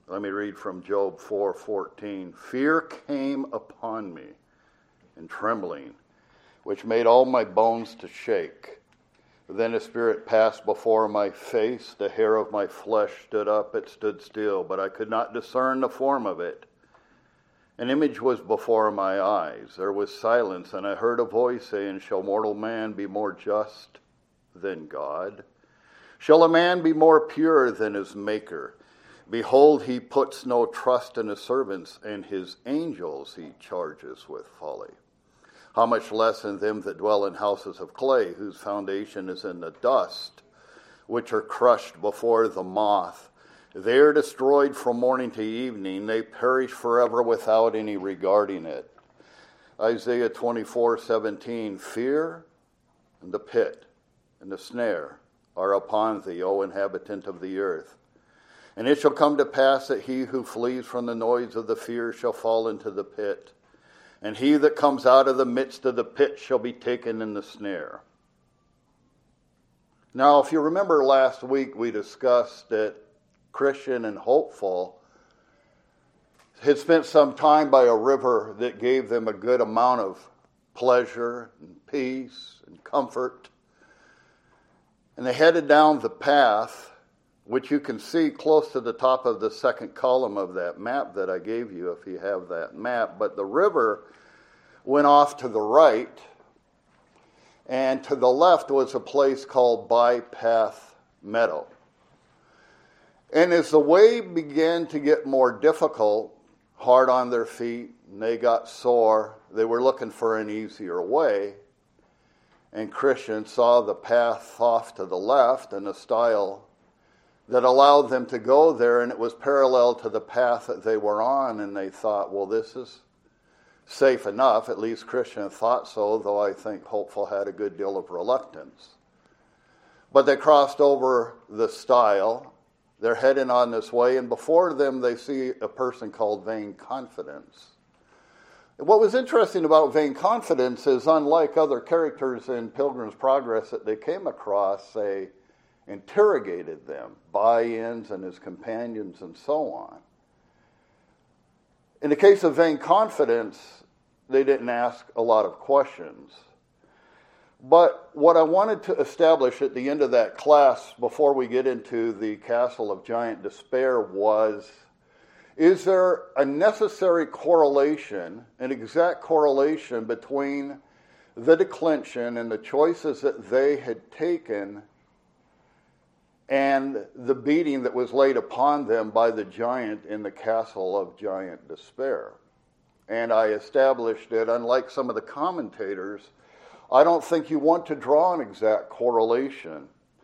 Let me read from Job 4:14. Fear came upon me, and trembling, which made all my bones to shake. Then a spirit passed before my face, the hair of my flesh stood up, it stood still, but I could not discern the form of it. An image was before my eyes. There was silence, and I heard a voice saying, Shall mortal man be more just than God? Shall a man be more pure than his Maker? Behold, he puts no trust in his servants, and his angels he charges with folly. How much less in them that dwell in houses of clay, whose foundation is in the dust, which are crushed before the moth. They are destroyed from morning to evening. They perish forever without any regarding it. Isaiah 24:17. Fear and the pit and the snare are upon thee, O inhabitant of the earth. And it shall come to pass that he who flees from the noise of the fear shall fall into the pit. And he that comes out of the midst of the pit shall be taken in the snare. Now, if you remember last week, we discussed that Christian and Hopeful had spent some time by a river that gave them a good amount of pleasure and peace and comfort. And they headed down the path, which you can see close to the top of the second column of that map that I gave you if you have that map. But the river went off to the right, and to the left was a place called Bypath Meadow. And as the way began to get more difficult, hard on their feet, and they got sore, they were looking for an easier way. And Christian saw the path off to the left and a style that allowed them to go there, and it was parallel to the path that they were on, and they thought, well, this is safe enough. At least Christian thought so, though I think Hopeful had a good deal of reluctance. But they crossed over the stile. They're heading on this way, and before them they see a person called Vain Confidence. What was interesting about Vain Confidence is, unlike other characters in Pilgrim's Progress that they came across, they interrogated them, By-ins and his companions and so on. In the case of Vain Confidence, they didn't ask a lot of questions. But what I wanted to establish at the end of that class, before we get into the Castle of Giant Despair, was, is there a necessary correlation, an exact correlation between the declension and the choices that they had taken and the beating that was laid upon them by the giant in the Castle of Giant Despair? And I established that, unlike some of the commentators, I don't think you want to draw an exact correlation.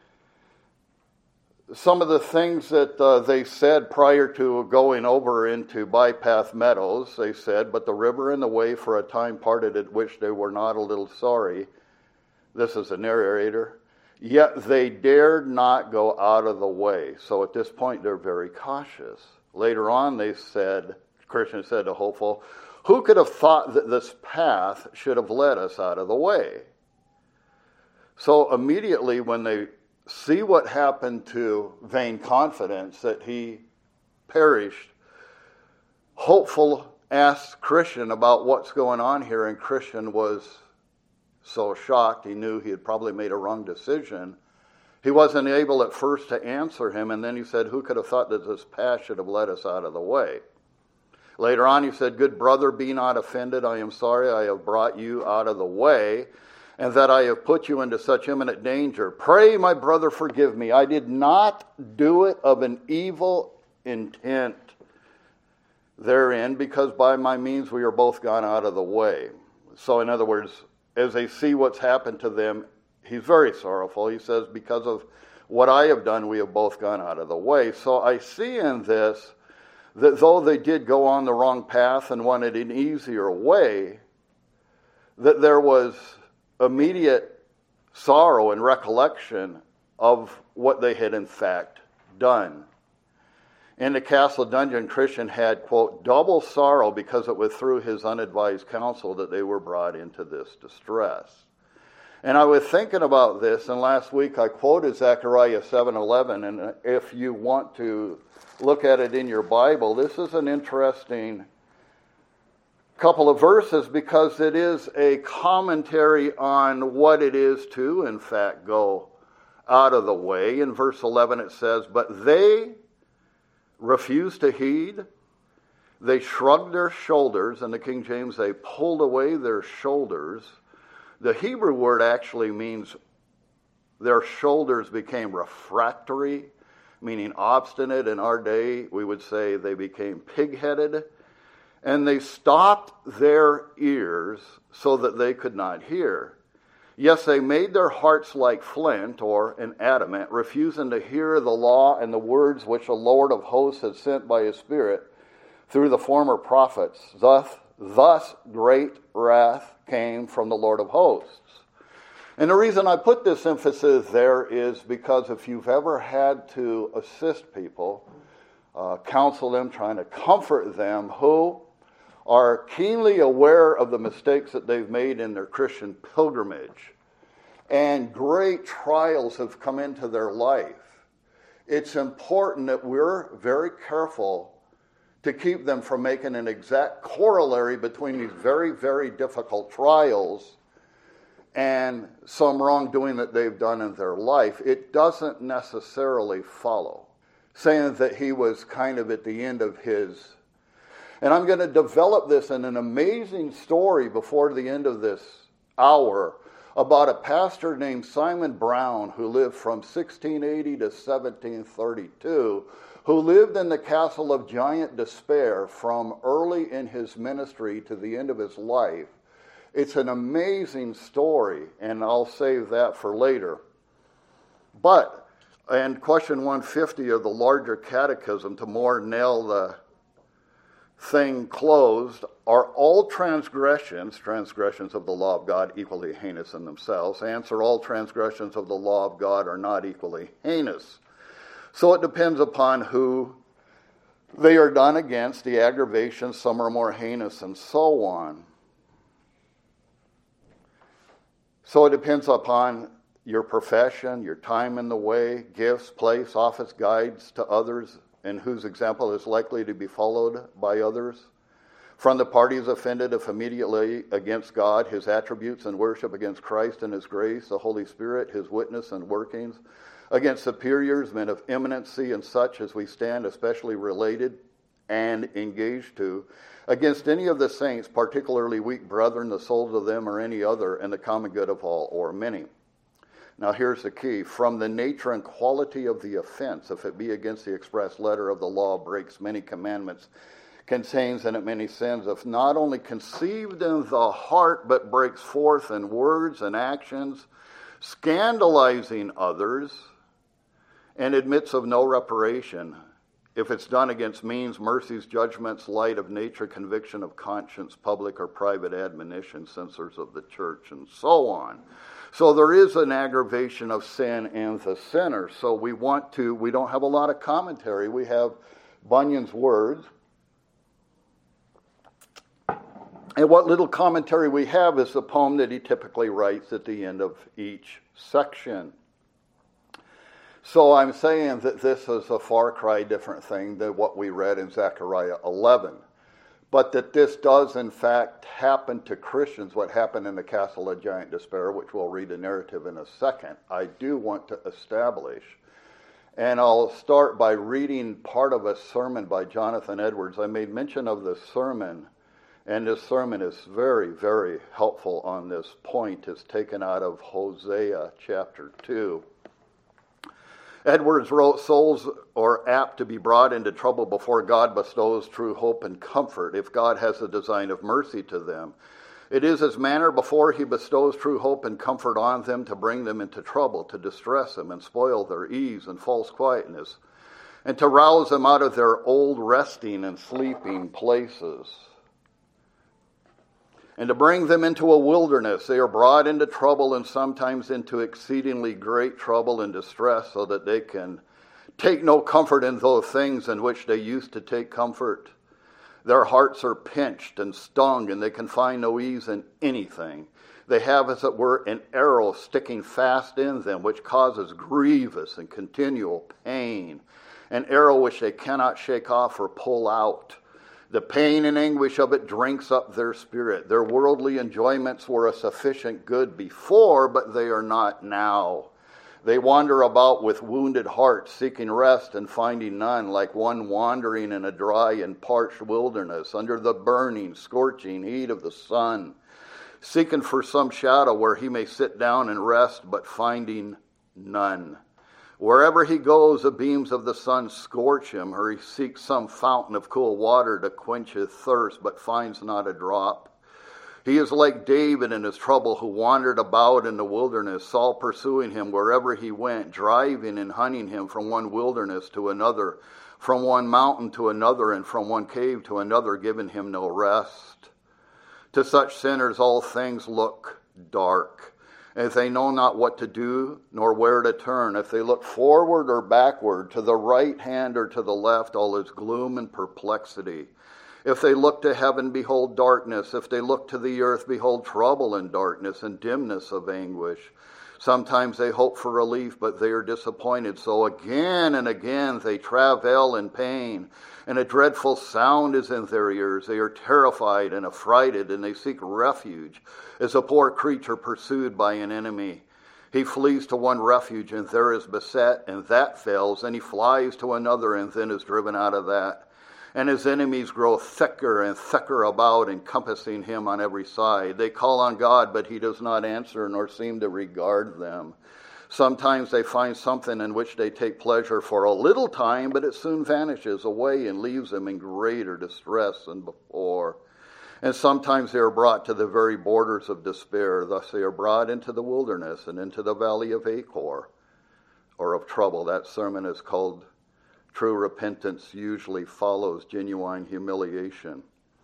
Some of the things that they said prior to going over into Bypath Meadows, they said, but the river and the way for a time parted, at which they were not a little sorry. This is the narrator. Yet they dared not go out of the way. So at this point, they're very cautious. Later on, they said, Christian said to Hopeful, who could have thought that this path should have led us out of the way? So immediately when they see what happened to Vain Confidence, that he perished, Hopeful asked Christian about what's going on here, and Christian was so shocked. He knew he had probably made a wrong decision. He wasn't able at first to answer him, and then he said, who could have thought that this path should have led us out of the way? Later on, he said, good brother, be not offended. I am sorry I have brought you out of the way, and that I have put you into such imminent danger. Pray, my brother, forgive me. I did not do it of an evil intent therein, because by my means we are both gone out of the way. So in other words, as they see what's happened to them, he's very sorrowful. He says, because of what I have done, we have both gone out of the way. So I see in this that though they did go on the wrong path and wanted an easier way, that there was immediate sorrow and recollection of what they had in fact done. In the castle dungeon, Christian had, quote, double sorrow, because it was through his unadvised counsel that they were brought into this distress. And I was thinking about this, and last week I quoted Zechariah 7:11, and if you want to look at it in your Bible, this is an interesting couple of verses because it is a commentary on what it is to, in fact, go out of the way. In verse 11 it says, "But they refused to heed. They shrugged their shoulders." In the King James, they pulled away their shoulders. The Hebrew word actually means their shoulders became refractory, meaning obstinate. In our day, we would say they became pig-headed. And they stopped their ears so that they could not hear. Yes, they made their hearts like flint or an adamant, refusing to hear the law and the words which the Lord of hosts had sent by his Spirit through the former prophets. Thus great wrath came from the Lord of hosts. And the reason I put this emphasis there is because if you've ever had to assist people, counsel them, trying to comfort them who are keenly aware of the mistakes that they've made in their Christian pilgrimage, and great trials have come into their life, it's important that we're very careful to keep them from making an exact corollary between these very, very difficult trials and some wrongdoing that they've done in their life. It doesn't necessarily follow. Saying that he was kind of at the end of his... And I'm going to develop this in an amazing story before the end of this hour about a pastor named Simon Brown who lived from 1680 to 1732, who lived in the castle of Giant Despair from early in his ministry to the end of his life. It's an amazing story, and I'll save that for later. But, and question 150 of the larger catechism, to more nail the thing closed, are all transgressions of the law of God equally heinous in themselves? Answer: all transgressions of the law of God are not equally heinous. So it depends upon who they are done against, the aggravations, some are more heinous, and so on. So it depends upon your profession, your time in the way, gifts, place, office, guides to others, and whose example is likely to be followed by others. From the parties offended, if immediately against God, his attributes and worship, against Christ and his grace, the Holy Spirit, his witness and workings, against superiors, men of eminency, and such as we stand especially related and engaged to, against any of the saints, particularly weak brethren, the souls of them or any other, and the common good of all or many. Now here's the key. From the nature and quality of the offense, if it be against the express letter of the law, breaks many commandments, contains in it many sins, if not only conceived in the heart, but breaks forth in words and actions, scandalizing others, and admits of no reparation, if it's done against means, mercies, judgments, light of nature, conviction of conscience, public or private admonition, censors of the church, and so on. So there is an aggravation of sin in the sinner. So we don't have a lot of commentary. We have Bunyan's words. And what little commentary we have is the poem that he typically writes at the end of each section. So I'm saying that this is a far cry different thing than what we read in Zechariah 11. But that this does in fact happen to Christians, what happened in the castle of Giant Despair, which we'll read the narrative in a second, I do want to establish. And I'll start by reading part of a sermon by Jonathan Edwards. I made mention of this sermon, and this sermon is very, very helpful on this point. It's taken out of Hosea chapter 2. Edwards wrote, souls are apt to be brought into trouble before God bestows true hope and comfort, if God has a design of mercy to them. It is his manner before he bestows true hope and comfort on them to bring them into trouble, to distress them and spoil their ease and false quietness, and to rouse them out of their old resting and sleeping places, and to bring them into a wilderness. They are brought into trouble and sometimes into exceedingly great trouble and distress, so that they can take no comfort in those things in which they used to take comfort. Their hearts are pinched and stung, and they can find no ease in anything. They have, as it were, an arrow sticking fast in them, which causes grievous and continual pain, an arrow which they cannot shake off or pull out. The pain and anguish of it drinks up their spirit. Their worldly enjoyments were a sufficient good before, but they are not now. They wander about with wounded hearts, seeking rest and finding none, like one wandering in a dry and parched wilderness, under the burning, scorching heat of the sun, seeking for some shadow where he may sit down and rest, but finding none. Wherever he goes, the beams of the sun scorch him, or he seeks some fountain of cool water to quench his thirst, but finds not a drop. He is like David in his trouble, who wandered about in the wilderness, Saul pursuing him wherever he went, driving and hunting him from one wilderness to another, from one mountain to another, and from one cave to another, giving him no rest. To such sinners all things look dark. If they know not what to do, nor where to turn, if they look forward or backward, to the right hand or to the left, all is gloom and perplexity. If they look to heaven, behold darkness. If they look to the earth, behold trouble and darkness and dimness of anguish. Sometimes they hope for relief, but they are disappointed. So again and again they travail in pain, and a dreadful sound is in their ears. They are terrified and affrighted, and they seek refuge, as a poor creature pursued by an enemy. He flees to one refuge, and there is beset, and that fails, and he flies to another, and then is driven out of that. And his enemies grow thicker and thicker about, encompassing him on every side. They call on God, but he does not answer, nor seem to regard them. Sometimes they find something in which they take pleasure for a little time, but it soon vanishes away and leaves them in greater distress than before. And sometimes they are brought to the very borders of despair. Thus they are brought into the wilderness and into the valley of Achor, or of trouble. That sermon is called True Repentance Usually Follows Genuine Humiliation.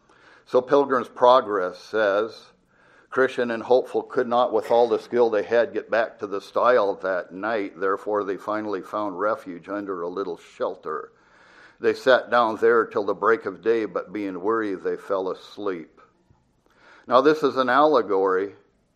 So Pilgrim's Progress says, Christian and hopeful could not, with all the skill they had, get back to the stile that night. Therefore they finally found refuge under a little shelter. They sat down there till the break of day, but being weary they fell asleep. Now this is an allegory,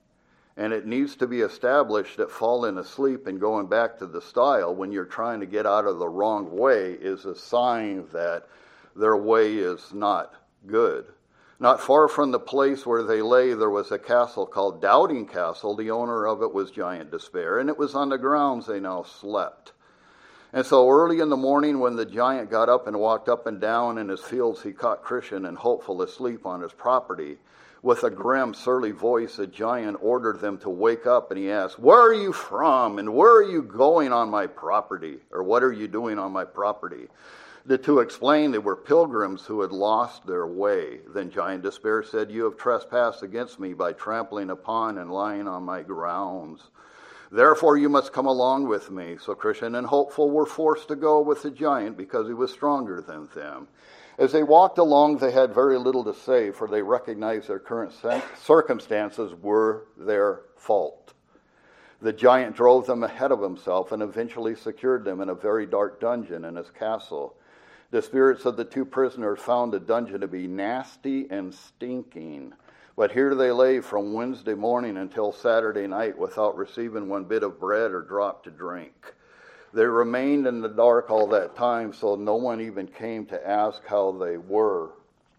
and it needs to be established that falling asleep and going back to the stile when you're trying to get out of the wrong way is a sign that their way is not good. Not far from the place where they lay, there was a castle called Doubting Castle. The owner of it was Giant Despair, and it was on the grounds they now slept. And so early in the morning, when the giant got up and walked up and down in his fields, he caught Christian and Hopeful asleep on his property. With a grim, surly voice, the giant ordered them to wake up, and he asked, "Where are you from, and where are you going on my property? Or what are you doing on my property?" The two explained they were pilgrims who had lost their way. Then Giant Despair said, "You have trespassed against me by trampling upon and lying on my grounds. Therefore you must come along with me." So Christian and Hopeful were forced to go with the giant because he was stronger than them. As they walked along, they had very little to say, for they recognized their current circumstances were their fault. The giant drove them ahead of himself and eventually secured them in a very dark dungeon in his castle. The spirits of the two prisoners found the dungeon to be nasty and stinking. But here they lay from Wednesday morning until Saturday night without receiving one bit of bread or drop to drink. They remained in the dark all that time, so no one even came to ask how they were.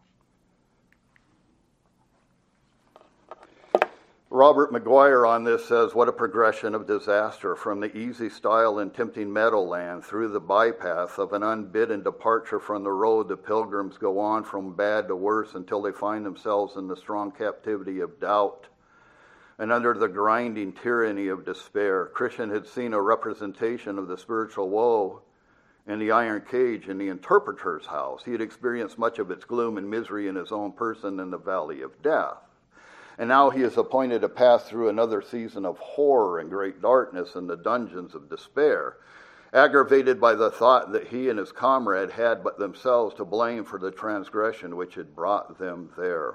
Robert Maguire on this says, "What a progression of disaster from the easy style and tempting meadowland through the bypath of an unbidden departure from the road. The pilgrims go on from bad to worse until they find themselves in the strong captivity of doubt and under the grinding tyranny of despair." Christian had seen a representation of the spiritual woe in the iron cage in the interpreter's house. He had experienced much of its gloom and misery in his own person in the valley of death. And now he is appointed to pass through another season of horror and great darkness in the dungeons of despair, aggravated by the thought that he and his comrade had but themselves to blame for the transgression which had brought them there.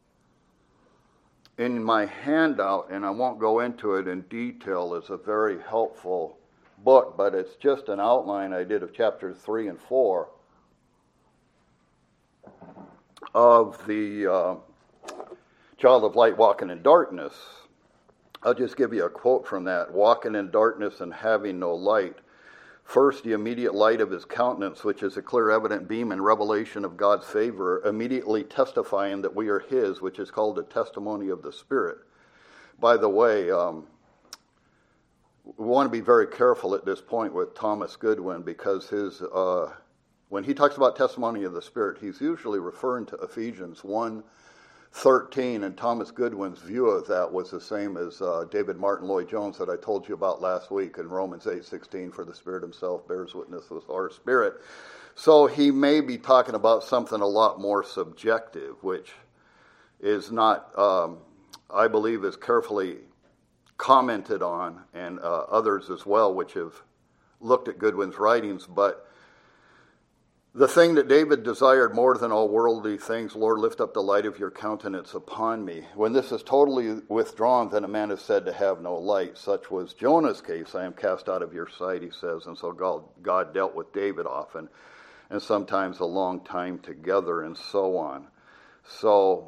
In my handout, and I won't go into it in detail, is a very helpful book, but it's just an outline I did of chapters 3 and 4 of the Child of Light Walking in Darkness. I'll just give you a quote from that. Walking in darkness and having no light. First, the immediate light of his countenance, which is a clear evident beam and revelation of God's favor, immediately testifying that we are his, which is called the testimony of the Spirit. By the way, we want to be very careful at this point with Thomas Goodwin, because when he talks about testimony of the Spirit, he's usually referring to Ephesians 1:13, and Thomas Goodwin's view of that was the same as David Martin Lloyd-Jones that I told you about last week in Romans 8:16, for the Spirit himself bears witness with our spirit. So he may be talking about something a lot more subjective, which is not, I believe, is carefully commented on, and others as well, which have looked at Goodwin's writings. But the thing that David desired more than all worldly things, Lord, lift up the light of your countenance upon me. When this is totally withdrawn, then a man is said to have no light. Such was Jonah's case. I am cast out of your sight, he says. And so God dealt with David often, and sometimes a long time together, and so on. So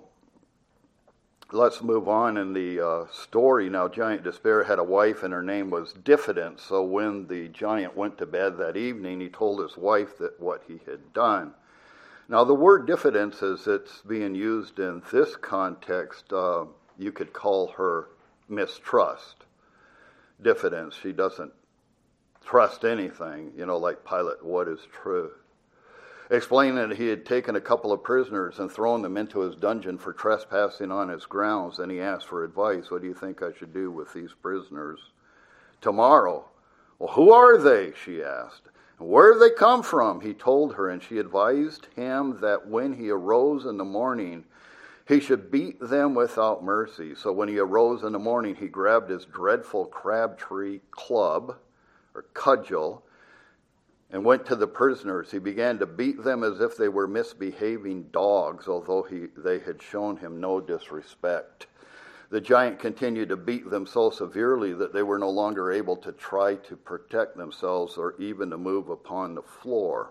let's move on in the story. Now, Giant Despair had a wife, and her name was Diffidence. So when the giant went to bed that evening, he told his wife that what he had done. Now, the word diffidence, as it's being used in this context, you could call her mistrust. Diffidence, she doesn't trust anything, like Pilate, what is truth? Explaining that he had taken a couple of prisoners and thrown them into his dungeon for trespassing on his grounds, and he asked for advice. What do you think I should do with these prisoners tomorrow? Well, who are they? She asked. And where do they come from? He told her, and she advised him that when he arose in the morning, he should beat them without mercy. So when he arose in the morning, he grabbed his dreadful crabtree club, or cudgel, and went to the prisoners. He began to beat them as if they were misbehaving dogs, although they had shown him no disrespect. The giant continued to beat them so severely that they were no longer able to try to protect themselves or even to move upon the floor.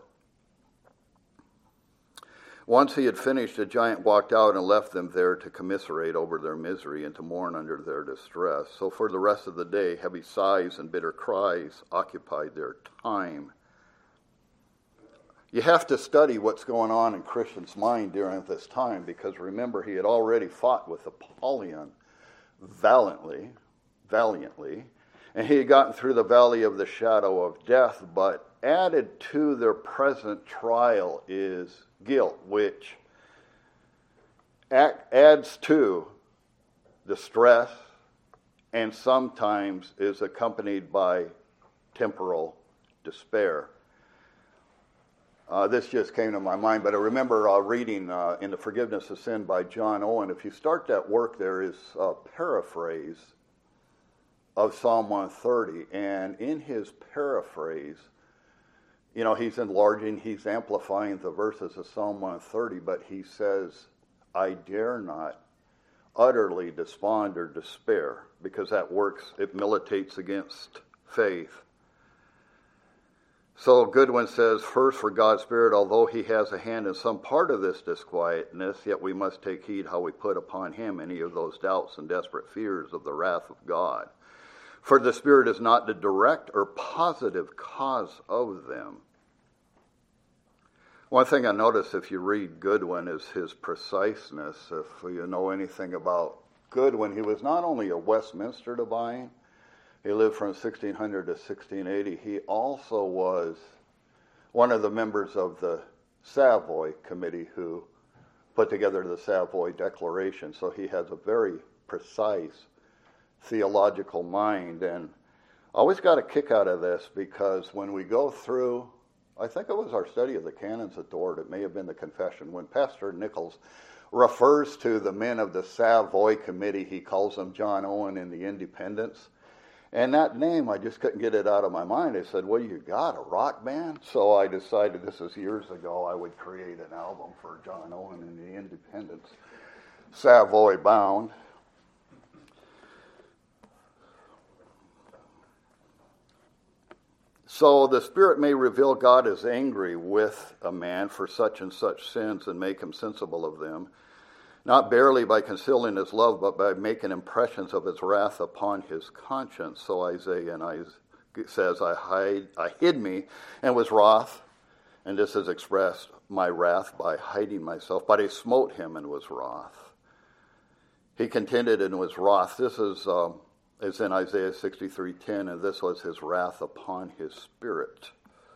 Once he had finished, the giant walked out and left them there to commiserate over their misery and to mourn under their distress. So for the rest of the day, heavy sighs and bitter cries occupied their time. You have to study what's going on in Christian's mind during this time, because remember, he had already fought with Apollyon valiantly, and he had gotten through the valley of the shadow of death, but added to their present trial is guilt, which adds to the stress and sometimes is accompanied by temporal despair. This just came to my mind, but I remember reading in The Forgiveness of Sin by John Owen. If you start that work, there is a paraphrase of Psalm 130, and in his paraphrase, he's enlarging, he's amplifying the verses of Psalm 130, but he says, I dare not utterly despond or despair, because that works, it militates against faith. So Goodwin says, first, for God's Spirit, although he has a hand in some part of this disquietness, yet we must take heed how we put upon him any of those doubts and desperate fears of the wrath of God. For the Spirit is not the direct or positive cause of them. One thing I notice if you read Goodwin is his preciseness. If you know anything about Goodwin, he was not only a Westminster divine, he lived from 1600 to 1680. He also was one of the members of the Savoy Committee who put together the Savoy Declaration. So he has a very precise theological mind. And I always got a kick out of this, because when we go through, I think it was our study of the canons at Dort, it may have been the confession, when Pastor Nichols refers to the men of the Savoy Committee, he calls them John Owen and the Independents. And that name, I just couldn't get it out of my mind. I said, what do you got, a rock band? So I decided, this is years ago, I would create an album for John Owen and the Independents, Savoy Bound. So the Spirit may reveal God is angry with a man for such and such sins and make him sensible of them. not barely by concealing his love, but by making impressions of his wrath upon his conscience. So Isaiah says, I hid me and was wroth, and this is expressed my wrath by hiding myself, but I smote him and was wroth. He contended and was wroth. This is in Isaiah 63:10, and this was his wrath upon his spirit.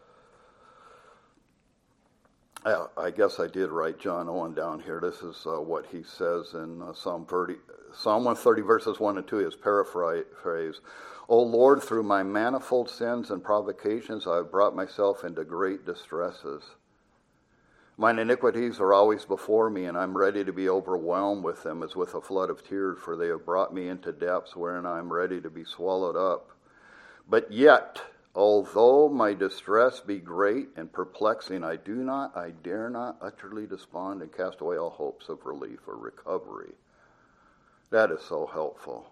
I guess I did write John Owen down here. This is what he says in Psalm 130, verses 1 and 2, his paraphrase. O Lord, through my manifold sins and provocations, I have brought myself into great distresses. Mine iniquities are always before me, and I'm ready to be overwhelmed with them as with a flood of tears, for they have brought me into depths wherein I am ready to be swallowed up. But yet, although my distress be great and perplexing, I dare not utterly despond and cast away all hopes of relief or recovery. That is so helpful.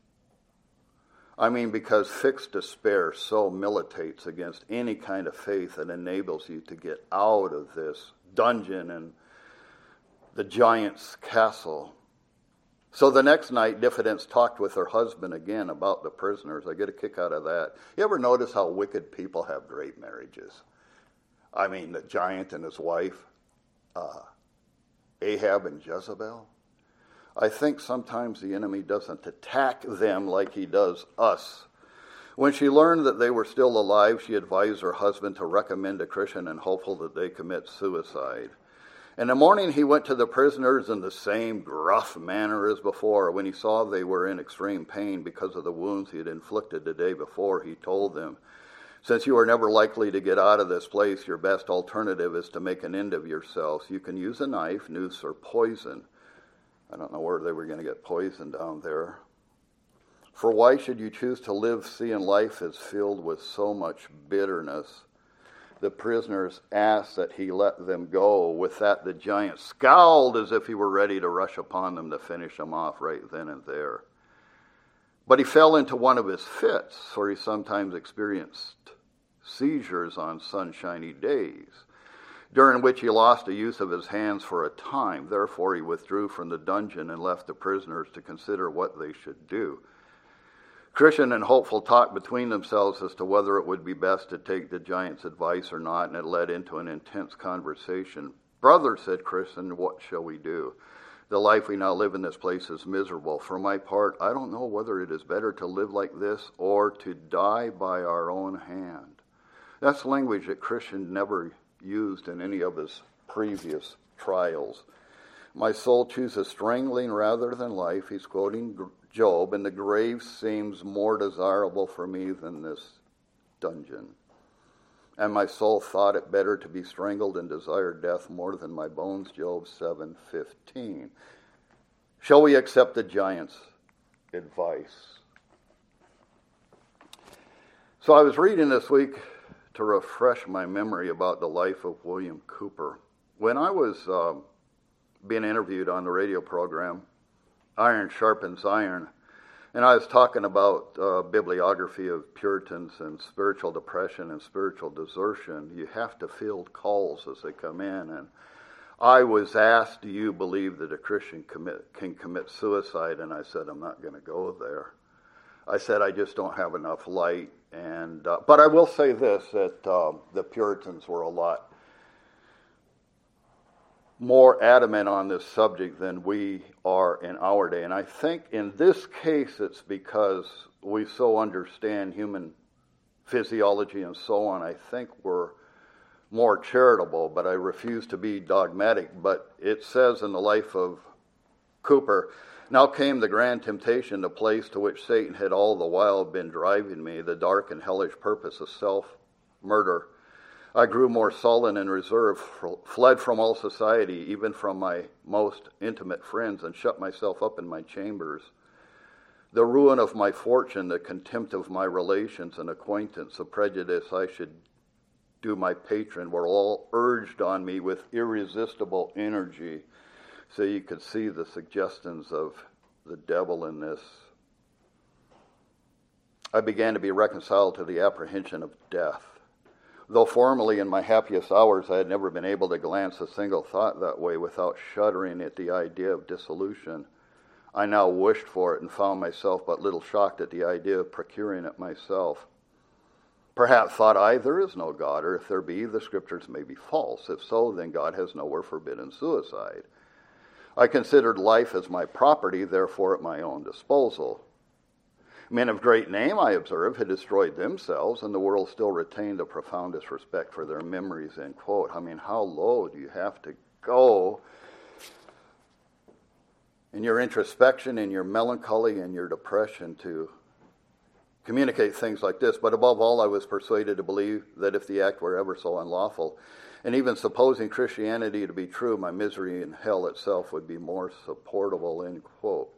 I mean, because fixed despair so militates against any kind of faith that enables you to get out of this dungeon and the giant's castle. So the next night, Diffidence talked with her husband again about the prisoners. I get a kick out of that. You ever notice how wicked people have great marriages? I mean, the giant and his wife, Ahab and Jezebel. I think sometimes the enemy doesn't attack them like he does us. When she learned that they were still alive, she advised her husband to recommend a Christian and hopeful that they commit suicide. In the morning, he went to the prisoners in the same gruff manner as before. When he saw they were in extreme pain because of the wounds he had inflicted the day before, he told them, since you are never likely to get out of this place, your best alternative is to make an end of yourselves. You can use a knife, noose, or poison. I don't know where they were going to get poison down there. For why should you choose to live seeing life is filled with so much bitterness? The prisoners asked that he let them go. With that, the giant scowled as if he were ready to rush upon them to finish them off right then and there. But he fell into one of his fits, for he sometimes experienced seizures on sunshiny days, during which he lost the use of his hands for a time. Therefore he withdrew from the dungeon and left the prisoners to consider what they should do. Christian and Hopeful talked between themselves as to whether it would be best to take the giant's advice or not, and it led into an intense conversation. Brother, said Christian, what shall we do? The life we now live in this place is miserable. For my part, I don't know whether it is better to live like this or to die by our own hand. That's language that Christian never used in any of his previous trials. My soul chooses strangling rather than life. He's quoting Job, and the grave seems more desirable for me than this dungeon. And my soul thought it better to be strangled and desired death more than my bones, Job 7:15. Shall we accept the giant's advice? So I was reading this week to refresh my memory about the life of William Cooper. When I was being interviewed on the radio program, Iron Sharpens Iron, and I was talking about bibliography of Puritans and spiritual depression and spiritual desertion, you have to field calls as they come in. And I was asked, do you believe that a Christian can commit suicide? And I said, I'm not going to go there. I said, I just don't have enough light. And but I will say this, that the Puritans were a lot more adamant on this subject than we are in our day. And I think in this case it's because we so understand human physiology and so on. I think we're more charitable, but I refuse to be dogmatic. But it says in the life of Cooper, now came the grand temptation, the place to which Satan had all the while been driving me, the dark and hellish purpose of self-murder. I grew more sullen and reserved, fled from all society, even from my most intimate friends, and shut myself up in my chambers. The ruin of my fortune, the contempt of my relations and acquaintance, the prejudice I should do my patron, were all urged on me with irresistible energy. So you could see the suggestions of the devil in this. I began to be reconciled to the apprehension of death. Though formerly in my happiest hours I had never been able to glance a single thought that way without shuddering at the idea of dissolution, I now wished for it and found myself but little shocked at the idea of procuring it myself. Perhaps, thought I, there is no God, or if there be, the Scriptures may be false. If so, then God has nowhere forbidden suicide. I considered life as my property, therefore at my own disposal. Men of great name, I observe, had destroyed themselves, and the world still retained the profoundest respect for their memories, end quote. I mean, how low do you have to go in your introspection, in your melancholy, and your depression to communicate things like this? But above all, I was persuaded to believe that if the act were ever so unlawful, and even supposing Christianity to be true, my misery in hell itself would be more supportable, end quote.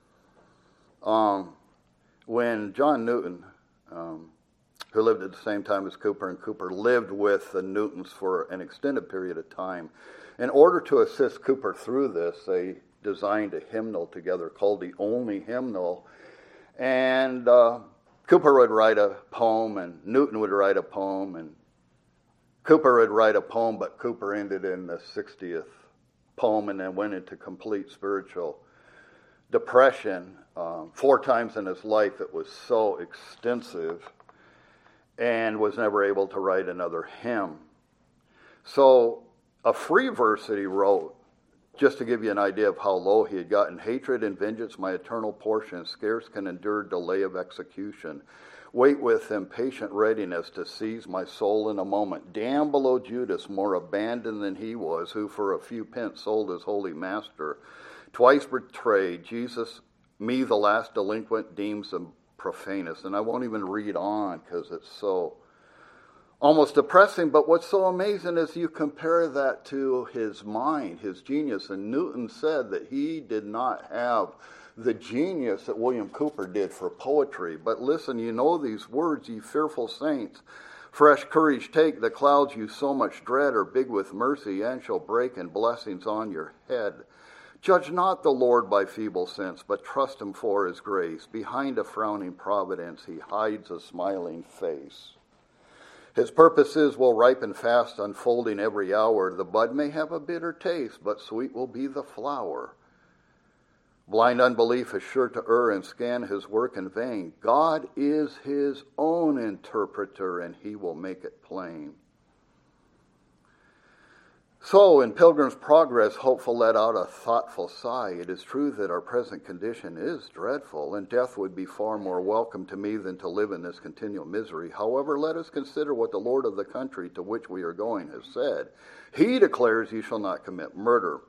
When John Newton, who lived at the same time as Cooper, and Cooper lived with the Newtons for an extended period of time, in order to assist Cooper through this, they designed a hymnal together called The Only Hymnal. And Cooper would write a poem, and Newton would write a poem, and Cooper would write a poem, but Cooper ended in the 60th poem and then went into complete spiritual depression. 4 times in his life it was so extensive, and was never able to write another hymn. So a free verse that he wrote, just to give you an idea of how low he had gotten: hatred and vengeance my eternal portion, scarce can endure delay of execution. Wait with impatient readiness to seize my soul in a moment. Damn below Judas, more abandoned than he was, who for a few pence sold his holy master. Twice betrayed, Jesus me the last delinquent deems the profanest. And I won't even read on because it's so almost depressing. But what's so amazing is you compare that to his mind, his genius. And Newton said that he did not have the genius that William Cooper did for poetry. But listen, you know these words: ye fearful saints, fresh courage take, the clouds you so much dread are big with mercy, and shall break in blessings on your head. Judge not the Lord by feeble sense, but trust him for his grace. Behind a frowning providence he hides a smiling face. His purposes will ripen fast, unfolding every hour. The bud may have a bitter taste, but sweet will be the flower. Blind unbelief is sure to err and scan his work in vain. God is his own interpreter, and he will make it plain. So, in Pilgrim's Progress, Hopeful let out a thoughtful sigh. It is true that our present condition is dreadful, and death would be far more welcome to me than to live in this continual misery. However, let us consider what the Lord of the country to which we are going has said. He declares, "You shall not commit murder."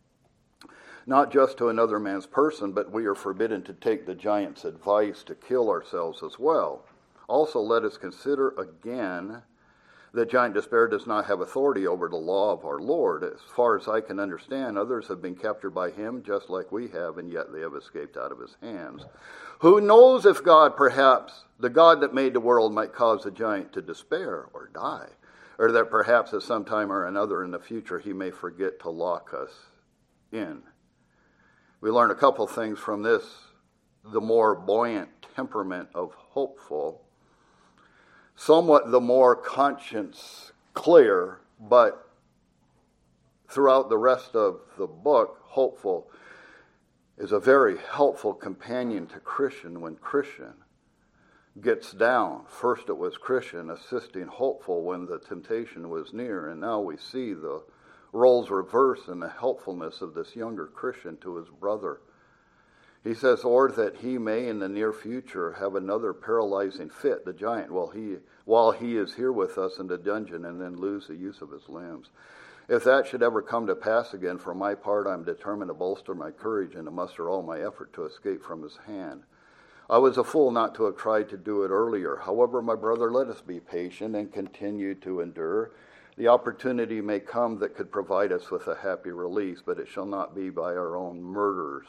Not just to another man's person, but we are forbidden to take the giant's advice to kill ourselves as well. Also, let us consider again that giant despair does not have authority over the law of our Lord. As far as I can understand, others have been captured by him just like we have, and yet they have escaped out of his hands. Who knows if God, perhaps, the God that made the world, might cause the giant to despair or die, or that perhaps at some time or another in the future he may forget to lock us in. We learn a couple things from this: the more buoyant temperament of Hopeful, somewhat the more conscience clear, but throughout the rest of the book, Hopeful is a very helpful companion to Christian when Christian gets down. First it was Christian assisting Hopeful when the temptation was near, and now we see the roles reversed in the helpfulness of this younger Christian to his brother. He says, or that he may in the near future have another paralyzing fit, the giant, while he is here with us in the dungeon, and then lose the use of his limbs. If that should ever come to pass again, for my part, I am determined to bolster my courage and to muster all my effort to escape from his hand. I was a fool not to have tried to do it earlier. However, my brother, let us be patient and continue to endure. The opportunity may come that could provide us with a happy release, but it shall not be by our own murders.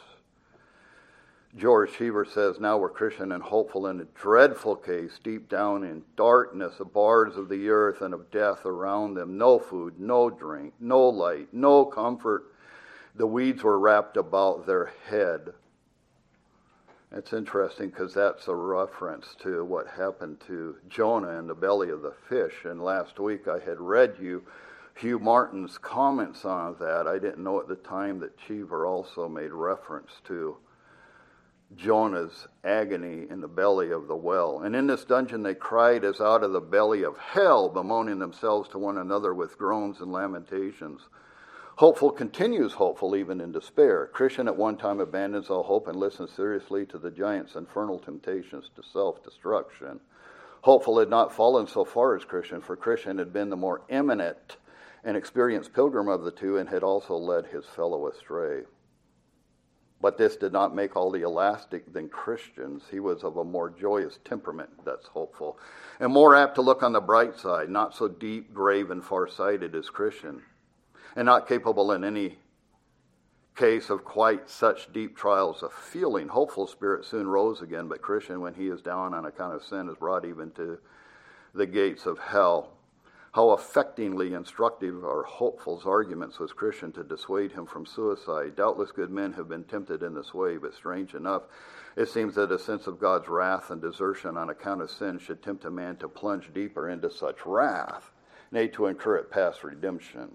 George Cheever says, now we're Christian and Hopeful in a dreadful case, deep down in darkness, the bars of the earth and of death around them. No food, no drink, no light, no comfort. The weeds were wrapped about their head. It's interesting because that's a reference to what happened to Jonah in the belly of the fish. And last week I had read you Hugh Martin's comments on that. I didn't know at the time that Cheever also made reference to Jonah's agony in the belly of the well. And in this dungeon they cried as out of the belly of hell, bemoaning themselves to one another with groans and lamentations. Hopeful continues hopeful even in despair. Christian at one time abandons all hope and listens seriously to the giant's infernal temptations to self-destruction. Hopeful had not fallen so far as Christian, for Christian had been the more eminent and experienced pilgrim of the two and had also led his fellow astray. But this did not make all the elastic than Christians. He was of a more joyous temperament, that's hopeful, and more apt to look on the bright side, not so deep, grave, and far-sighted as Christian, and not capable in any case of quite such deep trials of feeling. Hopeful spirit soon rose again, but Christian, when he is down on account of sin, is brought even to the gates of hell. How affectingly instructive are Hopeful's arguments with Christian to dissuade him from suicide. Doubtless good men have been tempted in this way, but strange enough, it seems that a sense of God's wrath and desertion on account of sin should tempt a man to plunge deeper into such wrath, nay, to incur it past redemption.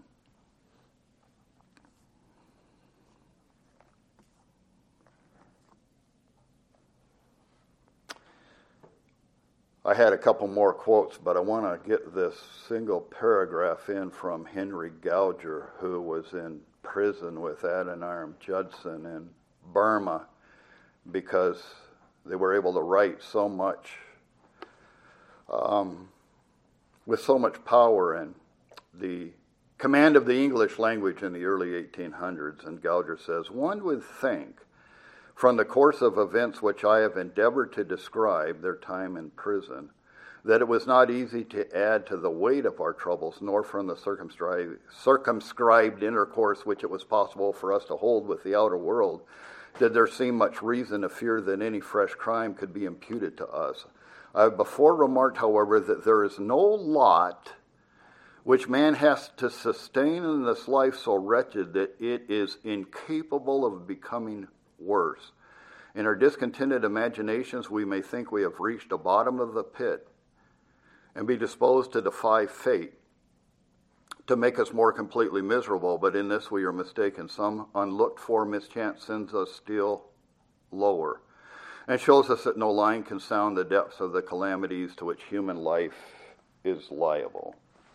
I had a couple more quotes, but I want to get this single paragraph in from Henry Gouger, who was in prison with Adoniram Judson in Burma, because they were able to write so much, with so much power and the command of the English language in the early 1800s. And Gouger says, "One would think, from the course of events which I have endeavored to describe, their time in prison, that it was not easy to add to the weight of our troubles, nor from the circumscribed intercourse which it was possible for us to hold with the outer world, did there seem much reason to fear that any fresh crime could be imputed to us. I have before remarked, however, that there is no lot which man has to sustain in this life so wretched that it is incapable of becoming worse. In our discontented imaginations, we may think we have reached the bottom of the pit and be disposed to defy fate to make us more completely miserable, but in this we are mistaken. Some unlooked-for mischance sends us still lower and shows us that no line can sound the depths of the calamities to which human life is liable."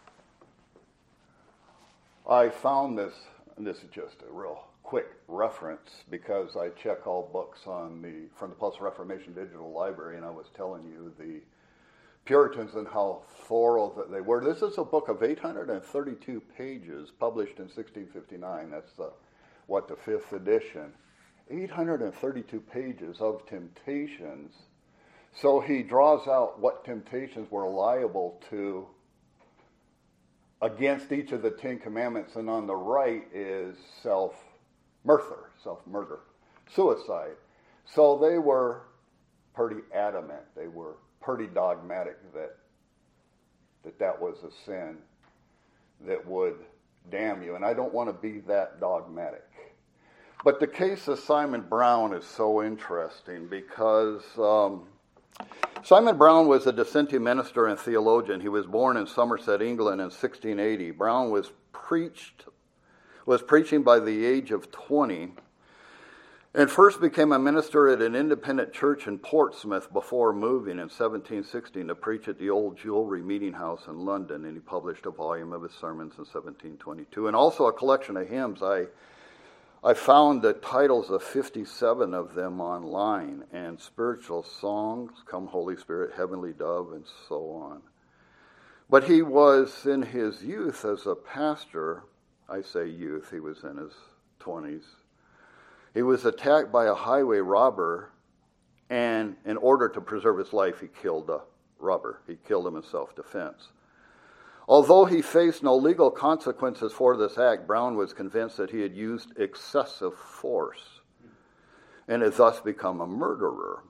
I found this, and this is just a real quick reference because I check all books from the Post-Reformation Digital Library, and I was telling you the Puritans and how thorough that they were. This is a book of 832 pages, published in 1659. That's the 5th edition. 832 pages of temptations. So he draws out what temptations were liable to against each of the 10 commandments, and on the right is self-murder, suicide. So they were pretty adamant. They were pretty dogmatic that was a sin that would damn you. And I don't want to be that dogmatic. But the case of Simon Brown is so interesting because Simon Brown was a dissenting minister and theologian. He was born in Somerset, England in 1680. Brown was preaching by the age of 20 and first became a minister at an independent church in Portsmouth before moving in 1716 to preach at the Old Jewellery Meeting House in London, and he published a volume of his sermons in 1722 and also a collection of hymns. I found the titles of 57 of them online, and spiritual songs, Come Holy Spirit, Heavenly Dove, and so on. But he was in his youth as a pastor, I say youth, he was in his 20s. He was attacked by a highway robber, and in order to preserve his life, he killed the robber. He killed him in self-defense. Although he faced no legal consequences for this act, Brown was convinced that he had used excessive force and had thus become a murderer.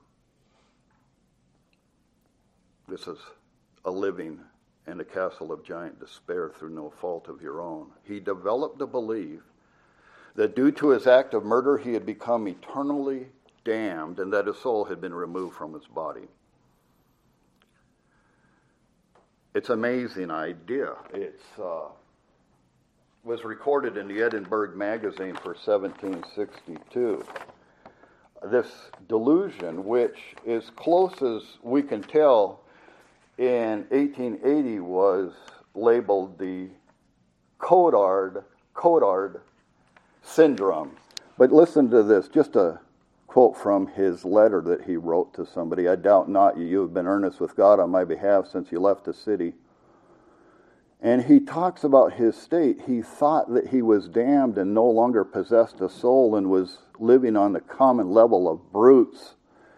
This is a living in a castle of giant despair through no fault of your own. He developed a belief that due to his act of murder, he had become eternally damned and that his soul had been removed from his body. It's an amazing idea. It was recorded in the Edinburgh Magazine for 1762. This delusion, which as close as we can tell in 1880 was labeled the Cotard syndrome. But listen to this, just a quote from his letter that he wrote to somebody. I doubt not you have been earnest with God on my behalf since you left the city. And he talks about his state. He thought that he was damned and no longer possessed a soul and was living on the common level of brutes.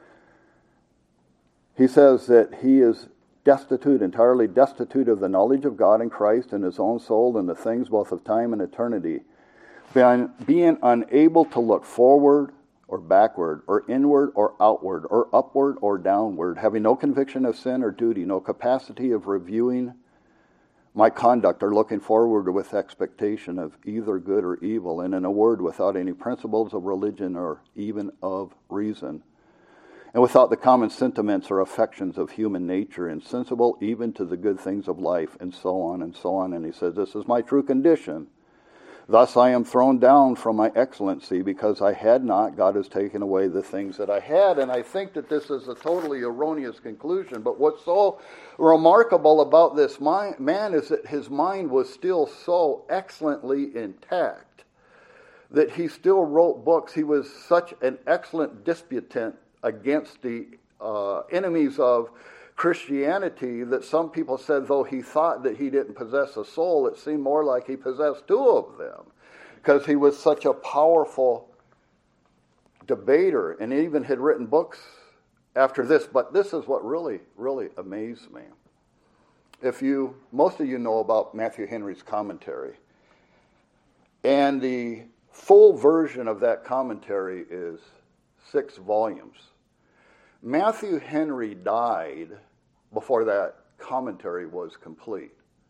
He says that he is destitute, entirely destitute of the knowledge of God and Christ and his own soul and the things both of time and eternity. Being unable to look forward or backward, or inward or outward, or upward or downward, having no conviction of sin or duty, no capacity of reviewing my conduct or looking forward with expectation of either good or evil, and in a word, without any principles of religion or even of reason, and without the common sentiments or affections of human nature, insensible even to the good things of life, and so on and so on. And he says, this is my true condition. Thus I am thrown down from my excellency, because I had not, God has taken away the things that I had. And I think that this is a totally erroneous conclusion. But what's so remarkable about this man is that his mind was still so excellently intact that he still wrote books. He was such an excellent disputant against the enemies of Christianity that some people said, though he thought that he didn't possess a soul, it seemed more like he possessed two of them, because he was such a powerful debater, and he even had written books after this. But this is what really, really amazed me. Most of you know about Matthew Henry's commentary, and the full version of that commentary is 6 volumes. Matthew Henry died before that commentary was complete.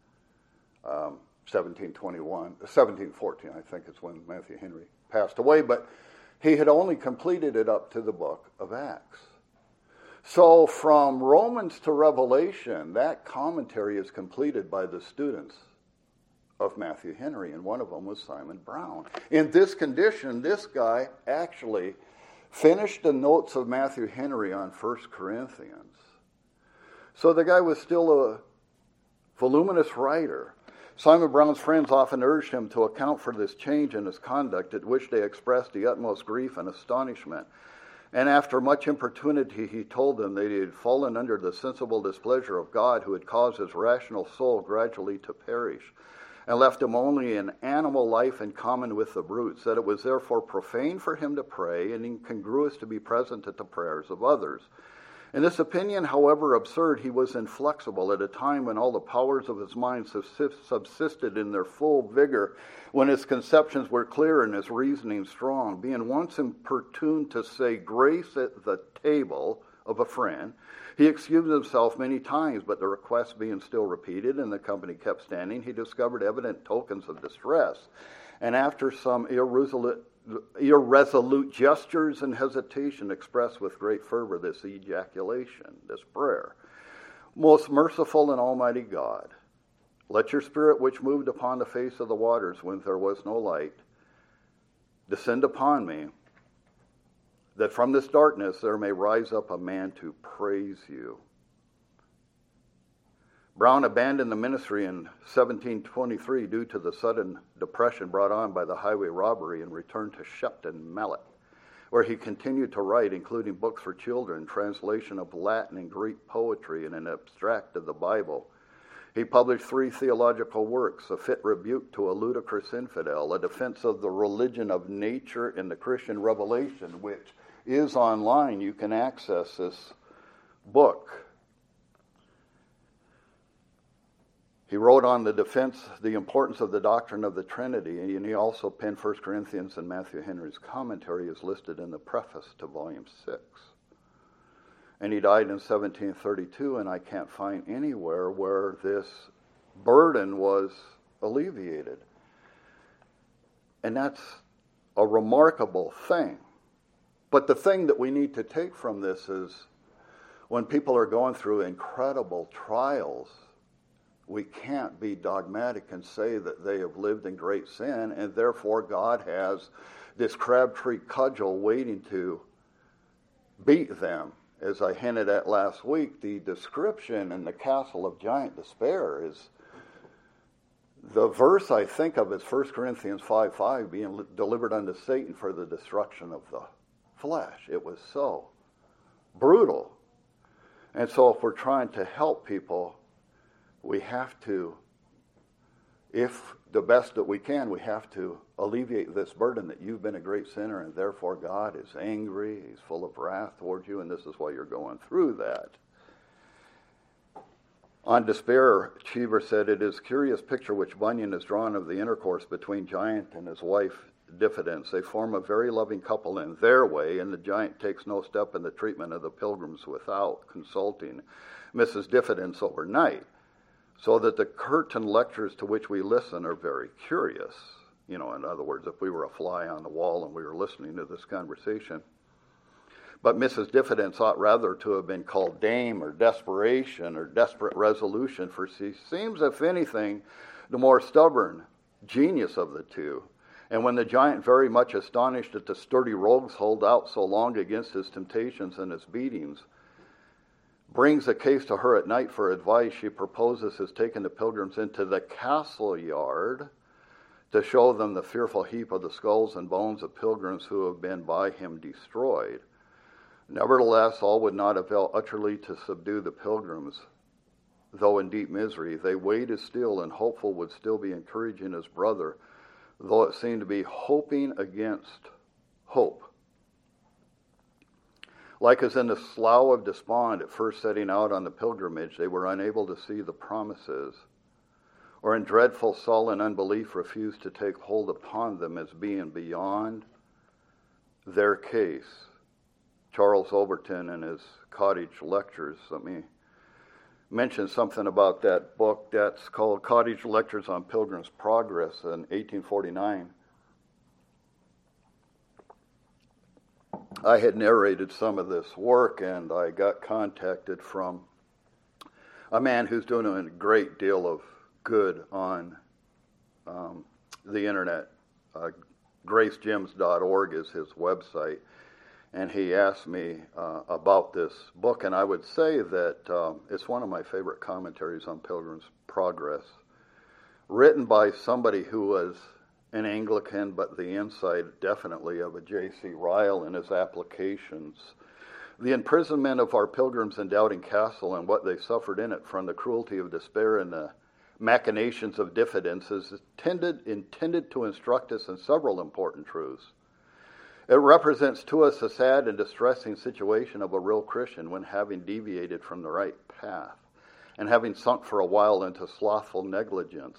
1714, I think is when Matthew Henry passed away, but he had only completed it up to the book of Acts. So from Romans to Revelation, that commentary is completed by the students of Matthew Henry, and one of them was Simon Brown. In this condition, this guy actually finished the notes of Matthew Henry on 1 Corinthians. So the guy was still a voluminous writer. Simon Brown's friends often urged him to account for this change in his conduct, at which they expressed the utmost grief and astonishment. And after much importunity, he told them that he had fallen under the sensible displeasure of God, who had caused his rational soul gradually to perish, and left him only in animal life in common with the brutes, that it was therefore profane for him to pray, and incongruous to be present at the prayers of others. In this opinion, however absurd, he was inflexible at a time when all the powers of his mind subsisted in their full vigor, when his conceptions were clear and his reasoning strong. Being once importuned to say grace at the table of a friend, he excused himself many times, but the request being still repeated and the company kept standing, he discovered evident tokens of distress. And after some irresolute gestures and hesitation, expressed with great fervor this ejaculation, this prayer: Most merciful and almighty God, let your Spirit, which moved upon the face of the waters when there was no light, descend upon me, that from this darkness there may rise up a man to praise you. Brown abandoned the ministry in 1723 due to the sudden depression brought on by the highway robbery, and returned to Shepton Mallet, where he continued to write, including books for children, translation of Latin and Greek poetry, and an abstract of the Bible. He published 3 theological works: A Fit Rebuke to a Ludicrous Infidel, A Defense of the Religion of Nature, and the Christian Revelation, which is online. You can access this book. He wrote on the importance of the doctrine of the Trinity, and he also penned 1 Corinthians, and Matthew Henry's commentary is listed in the preface to Volume 6. And he died in 1732, and I can't find anywhere where this burden was alleviated. And that's a remarkable thing. But the thing that we need to take from this is when people are going through incredible trials, we can't be dogmatic and say that they have lived in great sin and therefore God has this Crabtree cudgel waiting to beat them. As I hinted at last week, the description in the Castle of Giant Despair is the verse I think of as 1 Corinthians 5:5, being delivered unto Satan for the destruction of the flesh. It was so brutal. And so if we're trying to help people, we have to, if the best that we can, we have to alleviate this burden that you've been a great sinner and therefore God is angry, he's full of wrath towards you, and this is why you're going through that. On despair, Cheever said, it is a curious picture which Bunyan has drawn of the intercourse between Giant and his wife, Diffidence. They form a very loving couple in their way, and the Giant takes no step in the treatment of the pilgrims without consulting Mrs. Diffidence overnight, so that the curtain lectures to which we listen are very curious. You know, in other words, if we were a fly on the wall and we were listening to this conversation. But Mrs. Diffidence ought rather to have been called Dame or Desperation or Desperate Resolution, for she seems, if anything, the more stubborn genius of the two. And when the Giant, very much astonished that the sturdy rogues hold out so long against his temptations and his beatings, brings a case to her at night for advice, she proposes his taking the pilgrims into the castle yard to show them the fearful heap of the skulls and bones of pilgrims who have been by him destroyed. Nevertheless, all would not avail utterly to subdue the pilgrims, though in deep misery. They waited still, and hopeful would still be encouraging his brother, though it seemed to be hoping against hope. Like as in the slough of despond at first setting out on the pilgrimage, they were unable to see the promises, or in dreadful sullen unbelief refused to take hold upon them as being beyond their case. Charles Overton in his Cottage Lectures, let me mention something about that book that's called Cottage Lectures on Pilgrim's Progress in 1849. I had narrated some of this work, and I got contacted from a man who's doing a great deal of good on the internet. GraceGems.org is his website, and he asked me about this book, and I would say that it's one of my favorite commentaries on Pilgrim's Progress, written by somebody who was an Anglican, but the insight definitely of a J.C. Ryle in his applications. The imprisonment of our pilgrims in Doubting Castle and what they suffered in it from the cruelty of despair and the machinations of diffidence is intended to instruct us in several important truths. It represents to us a sad and distressing situation of a real Christian when having deviated from the right path and having sunk for a while into slothful negligence.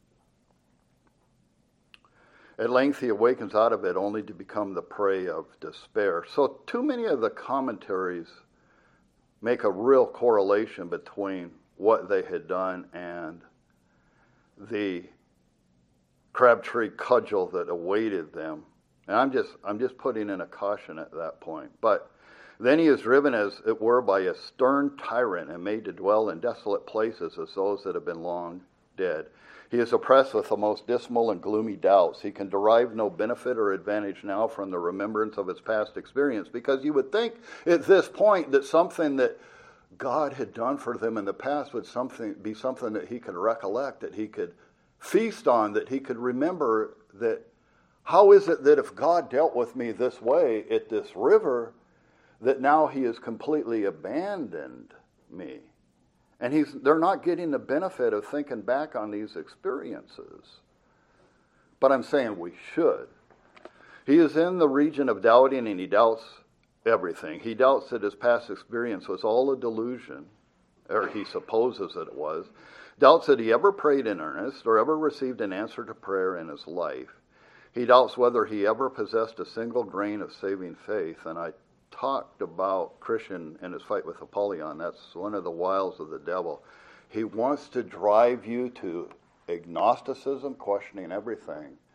At length he awakens out of it only to become the prey of despair. So too many of the commentaries make a real correlation between what they had done and the Crabtree cudgel that awaited them. And I'm just putting in a caution at that point. But then he is driven, as it were, by a stern tyrant and made to dwell in desolate places as those that have been long dead. He is oppressed with the most dismal and gloomy doubts. He can derive no benefit or advantage now from the remembrance of his past experience, because you would think at this point that something that God had done for them in the past would be something that he could recollect, that he could feast on, that he could remember. That how is it that if God dealt with me this way at this river, that now he has completely abandoned me? And they're not getting the benefit of thinking back on these experiences. But I'm saying we should. He is in the region of doubting, and he doubts everything. He doubts that his past experience was all a delusion, or he supposes that it was. Doubts that he ever prayed in earnest or ever received an answer to prayer in his life. He doubts whether he ever possessed a single grain of saving faith. And I talked about Christian and his fight with Apollyon. That's one of the wiles of the devil. He wants to drive you to agnosticism, questioning everything.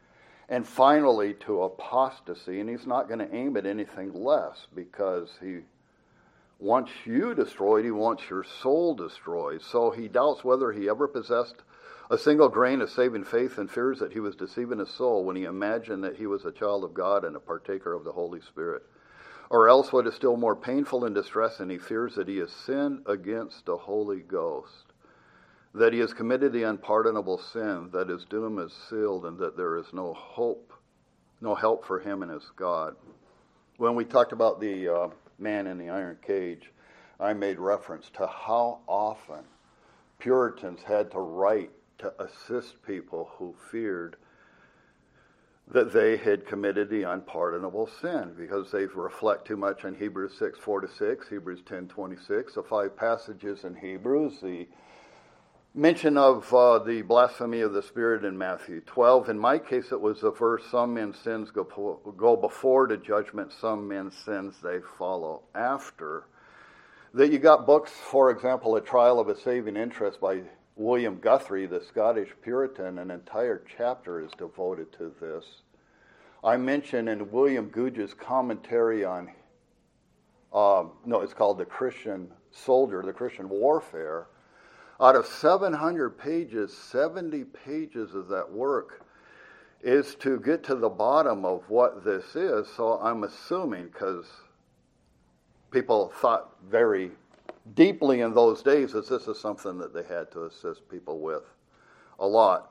and finally to apostasy. And he's not going to aim at anything less, because he wants you destroyed, he wants your soul destroyed. So he doubts whether he ever possessed a single grain of saving faith, and fears that he was deceiving his soul when he imagined that he was a child of God and a partaker of the Holy Spirit. Or else, what is still more painful and distressing, he fears that he has sinned against the Holy Ghost, that he has committed the unpardonable sin, that his doom is sealed, and that there is no hope, no help for him and his God. When we talked about the man in the iron cage, I made reference to how often Puritans had to write to assist people who feared that they had committed the unpardonable sin, because they reflect too much on Hebrews 6:4-6, Hebrews 10:26, the 5 passages in Hebrews, the mention of the blasphemy of the Spirit in Matthew 12. In my case, it was the verse, some men's sins go before to judgment, some men's sins they follow after. That you got books, for example, A Trial of a Saving Interest by William Guthrie, the Scottish Puritan. An entire chapter is devoted to this. I mentioned in William Gouge's commentary on, it's called The Christian Soldier, The Christian Warfare. Out of 700 pages, 70 pages of that work is to get to the bottom of what this is. So I'm assuming, because people thought very deeply in those days, that this is something that they had to assist people with a lot.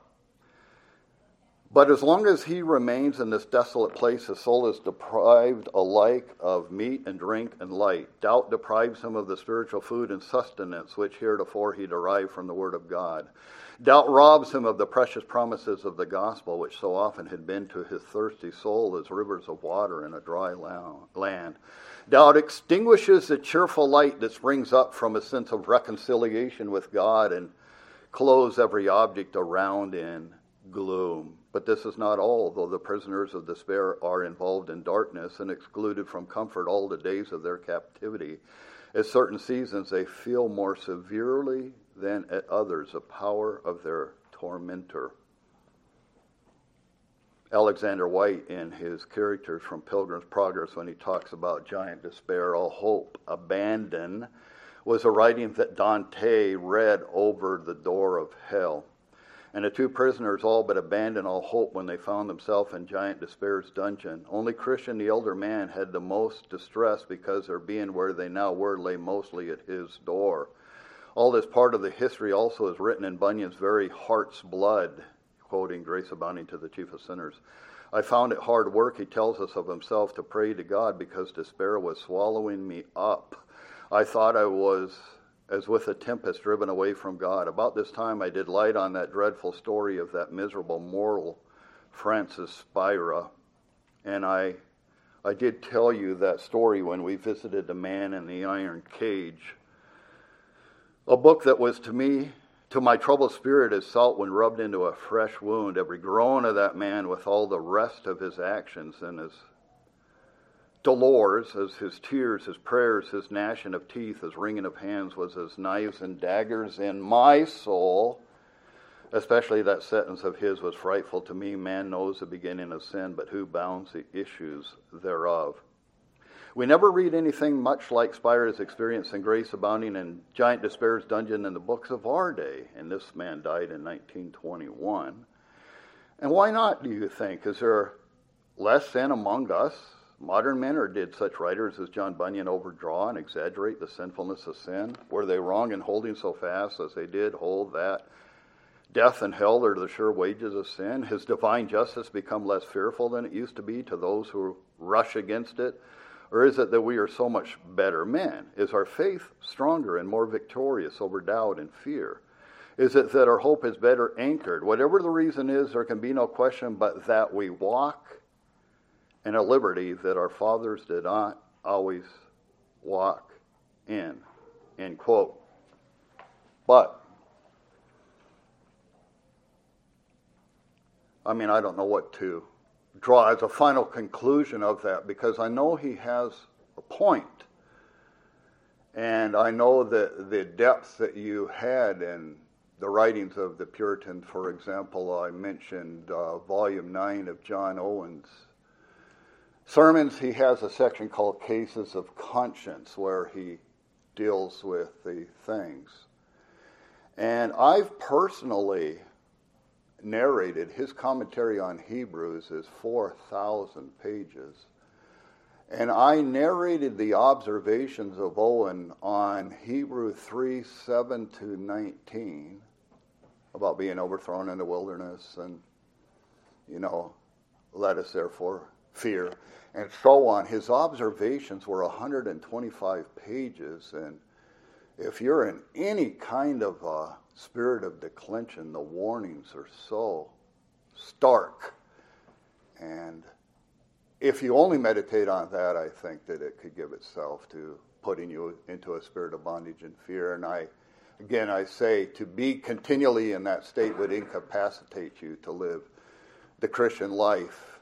But as long as he remains in this desolate place, his soul is deprived alike of meat and drink and light. Doubt deprives him of the spiritual food and sustenance which heretofore he derived from the Word of God. Doubt robs him of the precious promises of the gospel, which so often had been to his thirsty soul as rivers of water in a dry land. Doubt extinguishes the cheerful light that springs up from a sense of reconciliation with God, and clothes every object around in gloom. But this is not all, though the prisoners of despair are involved in darkness and excluded from comfort all the days of their captivity. At certain seasons they feel more severely than at others the power of their tormentor. Alexander White, in his Characters from Pilgrim's Progress, when he talks about giant despair, all hope abandon, was a writing that Dante read over the door of hell. And the 2 prisoners all but abandoned all hope when they found themselves in giant despair's dungeon. Only Christian, the elder man, had the most distress, because their being where they now were lay mostly at his door. All this part of the history also is written in Bunyan's very heart's blood, quoting Grace Abounding to the Chief of Sinners. I found it hard work, he tells us of himself, to pray to God, because despair was swallowing me up. I thought I was as with a tempest driven away from God. About this time I did light on that dreadful story of that miserable mortal, Francis Spira. And I did tell you that story when we visited the man in the iron cage. A book that was to me, to my troubled spirit, as salt when rubbed into a fresh wound. Every groan of that man, with all the rest of his actions and his dolors, as his tears, his prayers, his gnashing of teeth, his wringing of hands, was as knives and daggers in my soul. Especially that sentence of his was frightful to me. Man knows the beginning of sin, but who bounds the issues thereof? We never read anything much like Spira's experience in Grace Abounding and Giant Despair's dungeon in the books of our day. And this man died in 1921. And why not, do you think? Is there less sin among us, modern men, or did such writers as John Bunyan overdraw and exaggerate the sinfulness of sin? Were they wrong in holding so fast as they did hold that death and hell are the sure wages of sin? Has divine justice become less fearful than it used to be to those who rush against it? Or is it that we are so much better men? Is our faith stronger and more victorious over doubt and fear? Is it that our hope is better anchored? Whatever the reason is, there can be no question but that we walk in a liberty that our fathers did not always walk in. End quote. But, I don't know what to draw as a final conclusion of that, because I know he has a point. And I know that the depth that you had in the writings of the Puritans, for example, I mentioned Volume 9 of John Owen's sermons. He has a section called Cases of Conscience where he deals with the things. And I've personally narrated, his commentary on Hebrews is 4,000 pages. And I narrated the observations of Owen on Hebrew 3:7 to 19 about being overthrown in the wilderness and, let us therefore fear, and so on. His observations were 125 pages, and if you're in any kind of a spirit of declension, the warnings are so stark. And if you only meditate on that, I think that it could give itself to putting you into a spirit of bondage and fear. And I say, to be continually in that state would incapacitate you to live the Christian life